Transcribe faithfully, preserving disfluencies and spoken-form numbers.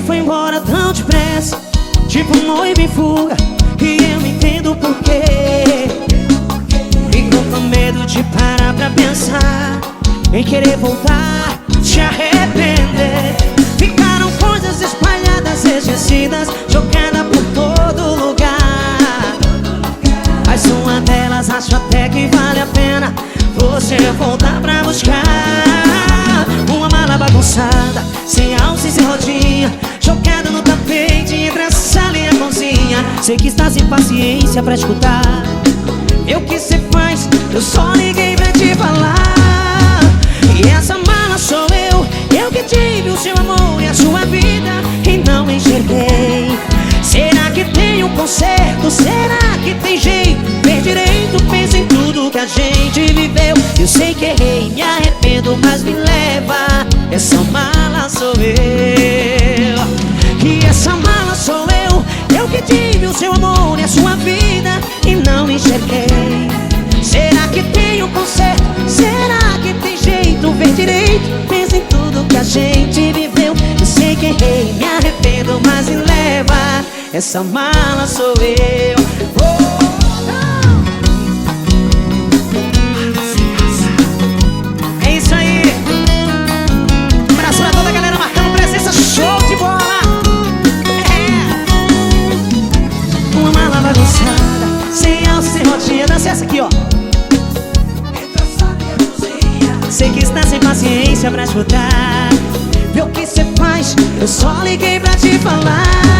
Você foi embora tão depressa, tipo um noivo em fuga, e eu não entendo porquê. Ficou com medo de parar pra pensar em querer voltar, te arrepender. Ficaram coisas espalhadas, esquecidas, jogadas por todo lugar. Mas uma delas acho até que vale a pena você voltar pra buscar. Uma mala bagunçada, sem alça e sem rodinha, jogada no tapete entre a sala e a cozinha. Sei que está sem paciência pra escutar. E o que cê faz? Eu só liguei pra te falar. E essa mala sou eu, eu que tive o seu amor e a sua vida e não enxerguei. Será que tem um conserto? Será que tem jeito? Ver direito, pensa em tudo que a gente viveu. Eu sei que errei, me arrependo, mas me leva. Essa mala sou eu. E essa mala sou eu, eu que tive o seu amor e a sua vida e não enxerguei. Será que tem um conserto? Será que tem jeito? Ver direito, pensa em tudo que a gente viveu. Eu sei que errei, me arrependo, mas me leva. Essa mala sou eu. Oh, oh. É isso aí. Um abraço pra toda a galera marcando presença. Show de bola. É. Uma mala bagunçada, sem alça, sem rodinha. Dança essa aqui, ó. Sei que está sem paciência pra escutar. Vê o que cê faz, eu só liguei pra te falar.